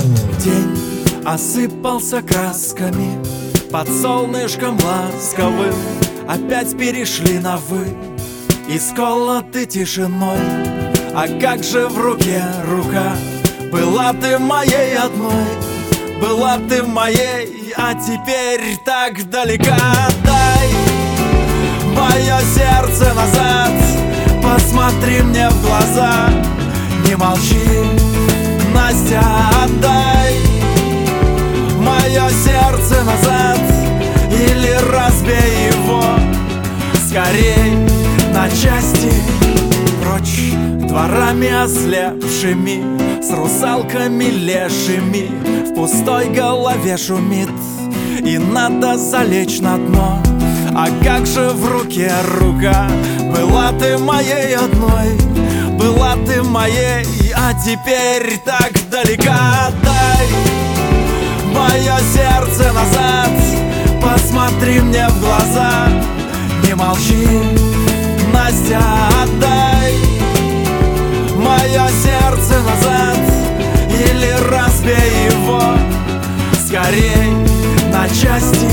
День осыпался красками, под солнышком ласковым опять перешли на «вы», исколоты тишиной. А как же в руке рука? Была ты моей одной, была ты моей, а теперь так далека. Дай мое сердце назад, посмотри мне в глаза, не молчи, Настя, отдай мое сердце назад, или разбей его скорей на части. Прочь дворами ослепшими, с русалками лешими, в пустой голове шумит, и надо залечь на дно. А как же в руке рука? Была ты моей одной, была ты моей, а теперь так далека. Отдай мое сердце назад, посмотри мне в глаза, не молчи, Настя, отдай мое сердце назад, или разбей его скорей на части.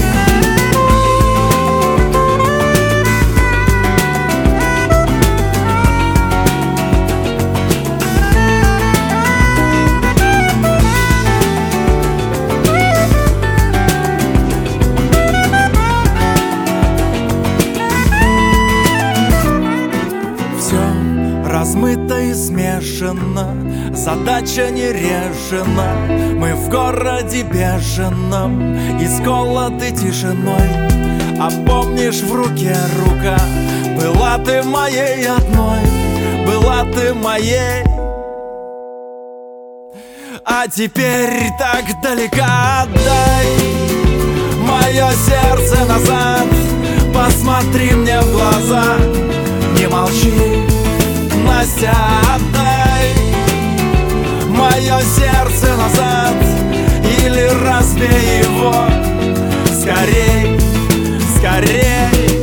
Размыто и смешано, задача не решена. Мы в городе бешеном, исколоты тишиной. А помнишь, в руке рука? Была ты моей одной, была ты моей, а теперь так далека. Отдай мое сердце назад, посмотри мне в глаза, не молчи, Настя, отдай мое сердце назад, или разбей его скорей, скорей.